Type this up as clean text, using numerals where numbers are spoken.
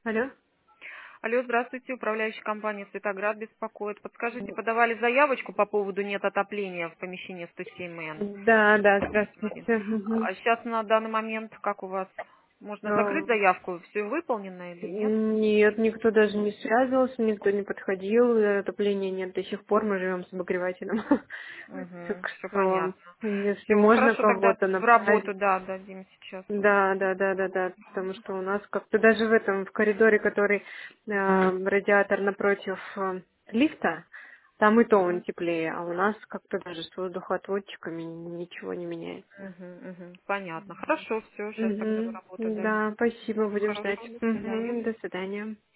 Алло? Алло, здравствуйте, управляющая компания «Светоград» беспокоит. Подскажите, подавали заявочку по поводу нет отопления в помещении 107Н? Да, да, здравствуйте. А сейчас на данный момент как у вас? Можно закрыть Э, заявку? Все выполнено или нет? Нет, никто даже не связывался, никто не подходил, отопления нет до сих пор, мы живем с обогревателем. Угу, Так все что, понятно. если Все, можно хорошо, тогда кого-то в работу, направить. да, дадим сейчас тут. Да, да, да, да, да, потому что у нас как-то даже в этом, в коридоре, который радиатор напротив лифта, там и то он Угу, теплее, а у нас как-то даже с воздухоотводчиками ничего не меняется. понятно. Хорошо, все, сейчас тогда в Угу. работу дадим. Да, спасибо, Всего будем ждать. хорошего, до свидания. Угу. До свидания.